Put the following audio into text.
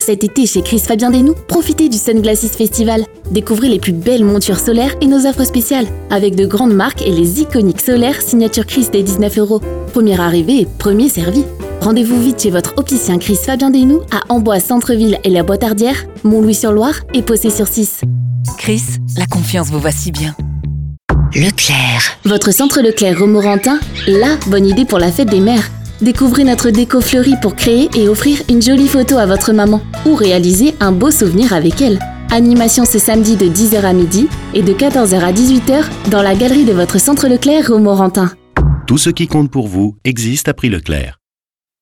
Cet été chez Chris Fabien Desnoux, profitez du Sunglasses Festival. Découvrez les plus belles montures solaires et nos offres spéciales, avec de grandes marques et les iconiques solaires signature Chris dès 19 €. Premier arrivé et premier servi. Rendez-vous vite chez votre opticien Chris Fabien Desnoux à Amboise Centre-Ville et la Boîtardière, Montlouis-sur-Loire et Possé-sur-Cisse. Chris, la confiance vous va si bien. Leclerc. Votre centre Leclerc Romorantin, la bonne idée pour la fête des mères. Découvrez notre déco fleurie pour créer et offrir une jolie photo à votre maman ou réaliser un beau souvenir avec elle. Animation ce samedi de 10 h à midi et de 14 h à 18 h dans la galerie de votre centre Leclerc Romorantin. Tout ce qui compte pour vous existe à prix Leclerc.